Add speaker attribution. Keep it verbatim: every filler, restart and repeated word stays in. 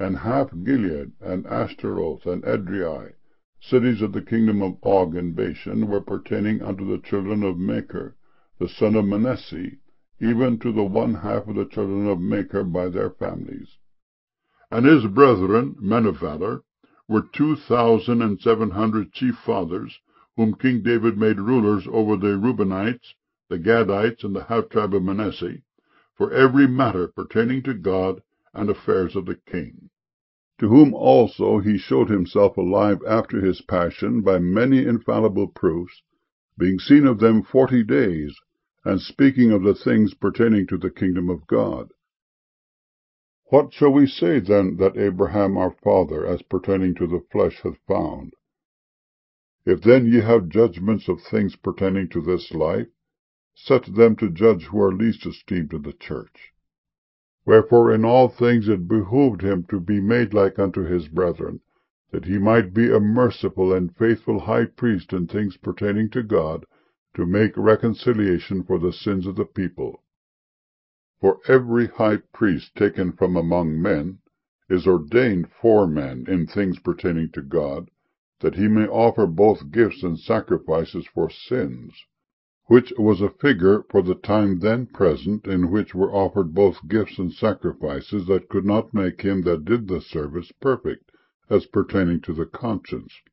Speaker 1: and half Gilead, and Ashtaroth, and Edrei, cities of the kingdom of Og and Bashan, were pertaining unto the children of Machir, the son of Manasseh, even to the one half of the children of Machir by their families. And his brethren, men of valor, were two thousand and seven hundred chief fathers, whom King David made rulers over the Reubenites, the Gadites, and the half tribe of Manasseh, for every matter pertaining to God and affairs of the king. To whom also he showed himself alive after his passion by many infallible proofs, being seen of them forty days, and speaking of the things pertaining to the kingdom of God. What shall we say then that Abraham our father, as pertaining to the flesh, hath found? If then ye have judgments of things pertaining to this life, set them to judge who are least esteemed in the church. Wherefore in all things it behooved him to be made like unto his brethren, that he might be a merciful and faithful high priest in things pertaining to God, to make reconciliation for the sins of the people. For every high priest taken from among men is ordained for men in things pertaining to God, that he may offer both gifts and sacrifices for sins, which was a figure for the time then present, in which were offered both gifts and sacrifices that could not make him that did the service perfect, as pertaining to the conscience.